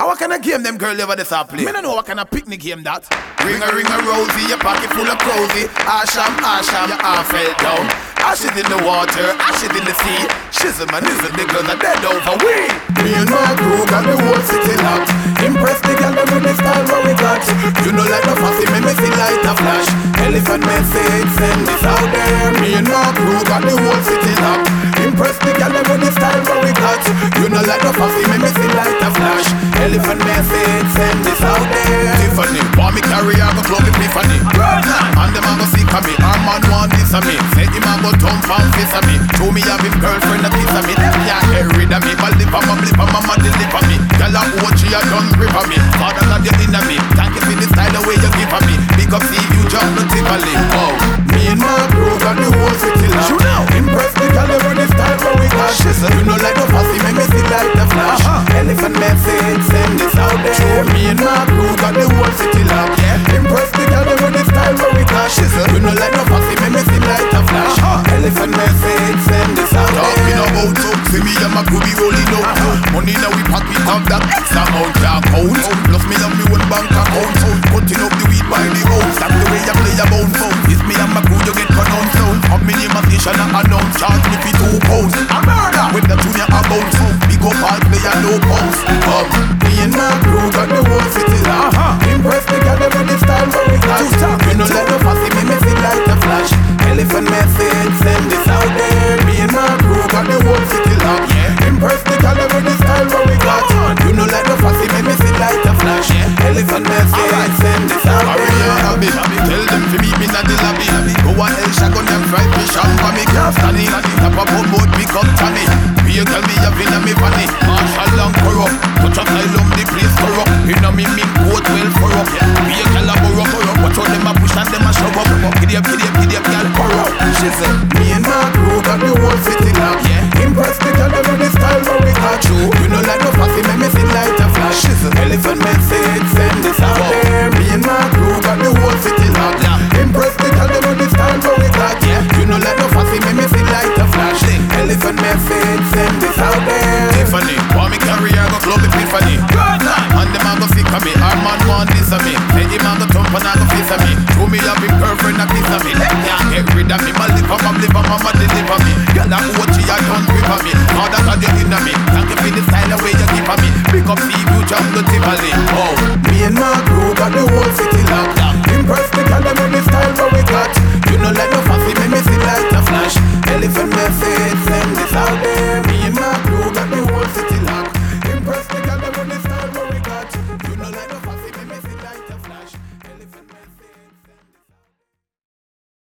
what kind of game them girl ever this a play? Me no know what kind of picnic game that. Ring a rosy, your pocket full of cozy. Asham, your arm fell down. Ashes in the water, ashes in the sea. Shizzle and isn't the girls are dead over we. Me and my crew got the whole city locked. Impress the girl with the style what we got. You know like the fussy, me see light a flash. Elephant message, send this out there. Me and my crew got the whole city locked. Impress the girl with the style what we got. You know like the fussy, me see light a flash. Elephant message, send this out there. Tiffany, want me carry I go club Epiphany. And the man go see me, our man want this of me. Say him a go thump and face of me. Show me have him girlfriend a kiss of me. Them can't get rid of me. But lip on my blip on my mama deliver me. Girl a watch she a done grip on me. Father God you in me. Thank you for the style the way you give on me. Big up see you jump no tiffany. Oh, me and my crew got the whole city locked. You know, impress the girl with the style what we got. You know like the fussy make me see like the flash. Elephant message send this out there. Me and my crew got the whole city locked. Impress the girl with the style what we got. You know like the fussy make me see like the flash. Elephant message send this out there. Talking about so see me and my crew be rolling out. Money now we pocket have that X amount of count. Plus me love me one bank account. Cutting up the weed by the house. That's the way I play a bound phone. It's me and my crew you get pronounced sound. Up me name a station and announce. Charge me for 2 pounds. A murder when the junior a bounce. Big up all player no bounce. Me and my crew got the whole city locked. Impress the girl with the style what we got. You know let the fussy me see like a flash. Elephant message send this out there. Me and my crew got the whole city locked. Impress the girl with the style what we got. You know like the fussy me see like a flash. Elephant message send this out there. Tell them to meet me in the lobby. Go on hell shotgun and fry fish and for me. Can't stand it. Tap up on board pick up Tommy. You tell me you've been a me funny. Marshall and corrupt. Touch asylum the place corrupt. You know me mink coat well corrupt. Be a collaborate corrupt. Watch how them a push and them a shove up. Giddy up girl corrupt. She said me and my crew got the whole city locked. Impress the girl with the style what we got. You know like no fussy make me see light a flash. She said elephant message send this out there. Me and my crew got the whole city locked. Impress the girl with the style what we got. You know like no fussy make me see light a flash. Elephant message send this out there. Tiffany, want me carry I go club Epiphany. And them a go sick of me. Our man want this of me. Say him a go thump and a go face of me. Show me have him girlfriend a kiss of me. Them can't get rid of me. My lip on my blip on mama deliver me. Girl a watch she a done grip on me. Father God you in me. Thank you for the style the way you give on me. Pick up see you jump the Tivoli. Oh, me and my crew got the whole city locked. Impress the girl with the style what we got. You know like no fussy make me see like a flash. Elephant message send this out there.